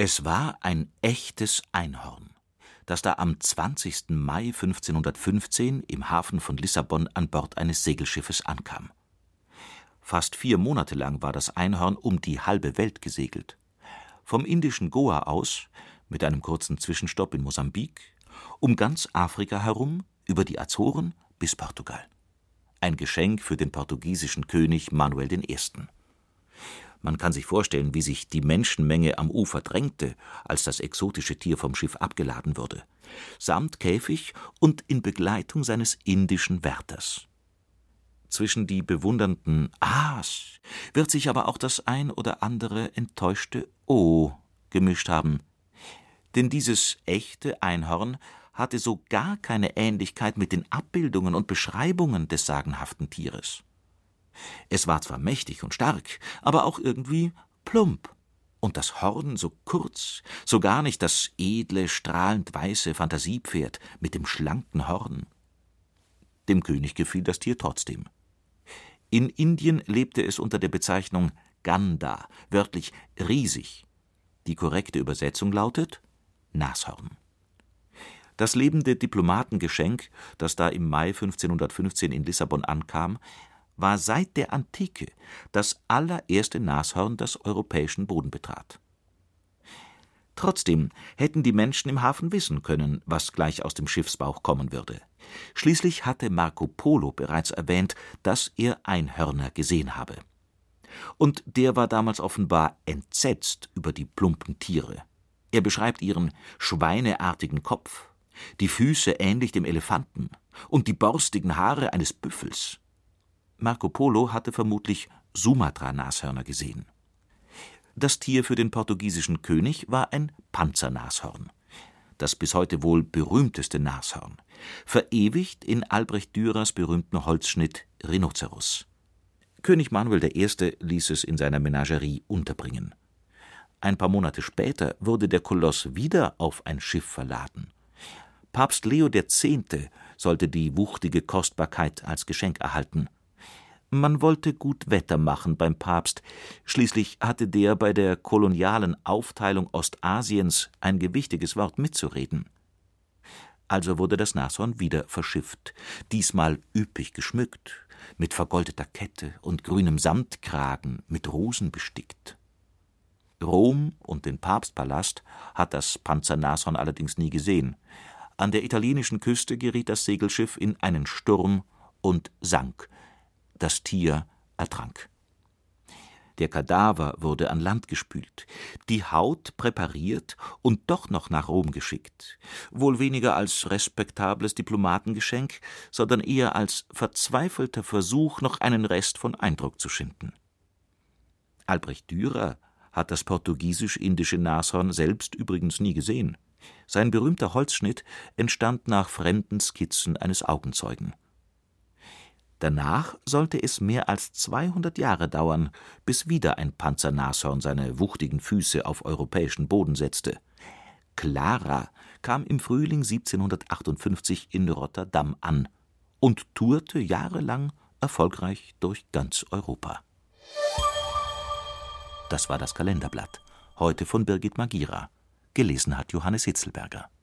Es war ein echtes Einhorn, das da am 20. Mai 1515 im Hafen von Lissabon an Bord eines Segelschiffes ankam. Fast 4 Monate lang war das Einhorn um die halbe Welt gesegelt. Vom indischen Goa aus, mit einem kurzen Zwischenstopp in Mosambik, um ganz Afrika herum, über die Azoren bis Portugal. Ein Geschenk für den portugiesischen König Manuel I. Man kann sich vorstellen, wie sich die Menschenmenge am Ufer drängte, als das exotische Tier vom Schiff abgeladen wurde, samt Käfig und in Begleitung seines indischen Wärters. Zwischen die bewundernden Ahs wird sich aber auch das ein oder andere enttäuschte Oh gemischt haben. Denn dieses echte Einhorn hatte so gar keine Ähnlichkeit mit den Abbildungen und Beschreibungen des sagenhaften Tieres. Es war zwar mächtig und stark, aber auch irgendwie plump. Und das Horn so kurz, so gar nicht das edle, strahlend weiße Phantasiepferd mit dem schlanken Horn. Dem König gefiel das Tier trotzdem. In Indien lebte es unter der Bezeichnung Ganda, wörtlich riesig. Die korrekte Übersetzung lautet Nashorn. Das lebende Diplomatengeschenk, das da im Mai 1515 in Lissabon ankam, war seit der Antike das allererste Nashorn, das europäischen Boden betrat. Trotzdem hätten die Menschen im Hafen wissen können, was gleich aus dem Schiffsbauch kommen würde. Schließlich hatte Marco Polo bereits erwähnt, dass er Einhörner gesehen habe. Und der war damals offenbar entsetzt über die plumpen Tiere. Er beschreibt ihren schweineartigen Kopf, die Füße ähnlich dem Elefanten und die borstigen Haare eines Büffels. Marco Polo hatte vermutlich Sumatra-Nashörner gesehen. Das Tier für den portugiesischen König war ein Panzernashorn, das bis heute wohl berühmteste Nashorn, verewigt in Albrecht Dürers berühmten Holzschnitt Rhinoceros. König Manuel I. ließ es in seiner Menagerie unterbringen. Ein paar Monate später wurde der Koloss wieder auf ein Schiff verladen. Papst Leo X. sollte die wuchtige Kostbarkeit als Geschenk erhalten. Man wollte gut Wetter machen beim Papst, schließlich hatte der bei der kolonialen Aufteilung Ostasiens ein gewichtiges Wort mitzureden. Also wurde das Nashorn wieder verschifft, diesmal üppig geschmückt, mit vergoldeter Kette und grünem Samtkragen mit Rosen bestickt. Rom und den Papstpalast hat das Panzernashorn allerdings nie gesehen. An der italienischen Küste geriet das Segelschiff in einen Sturm und sank. Das Tier ertrank. Der Kadaver wurde an Land gespült, die Haut präpariert und doch noch nach Rom geschickt. Wohl weniger als respektables Diplomatengeschenk, sondern eher als verzweifelter Versuch, noch einen Rest von Eindruck zu schinden. Albrecht Dürer hat das portugiesisch-indische Nashorn selbst übrigens nie gesehen. Sein berühmter Holzschnitt entstand nach fremden Skizzen eines Augenzeugen. Danach sollte es mehr als 200 Jahre dauern, bis wieder ein Panzernashorn seine wuchtigen Füße auf europäischen Boden setzte. Clara kam im Frühling 1758 in Rotterdam an und tourte jahrelang erfolgreich durch ganz Europa. Das war das Kalenderblatt, heute von Birgit Magira. Gelesen hat Johannes Hitzelberger.